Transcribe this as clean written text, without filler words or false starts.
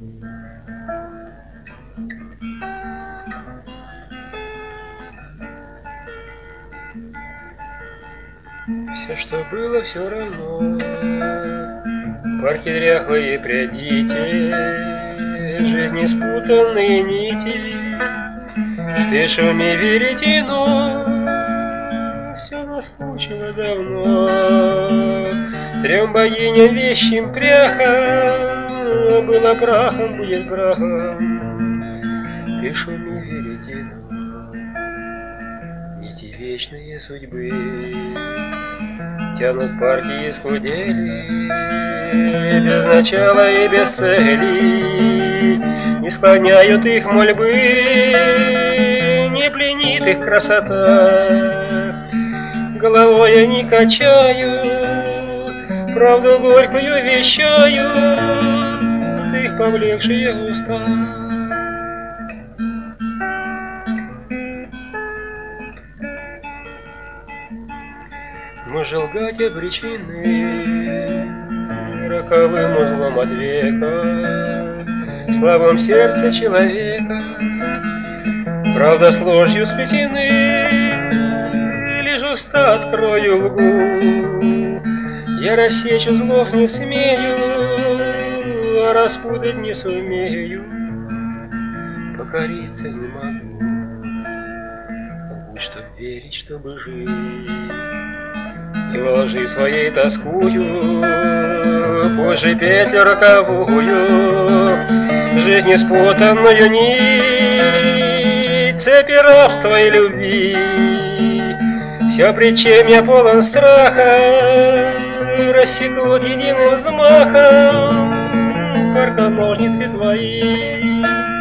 Все, что было, все равно. Парки дряхлые прядите, жизни спутанные нити. Ты шуми веретено, все наскучило давно. Трем богиням вещим пряхом, было прахом, будет прахом. Ты шуми веретено, нити вечные судьбы тянут парки и скудели, без начала и без цели, не склоняют их мольбы, не пленит их красота. Головой они качают, правду горькую вещают их поблекшие уста. Мы же лгать обречены роковым узлом от века, в слабом сердце человека. Правда с ложью сплетены, лишь уста открою лгу. Я рассечь узлов не смею, а распутать не сумею, покориться не могу. Будь чтоб верить, чтобы жить, и во лжи своей тоскую, позже петлю роковую, жизнь спутанную нить, цепи рабства и любви. Все, пред чем я полон страха, рассекут единым взмахом карканожницы твои.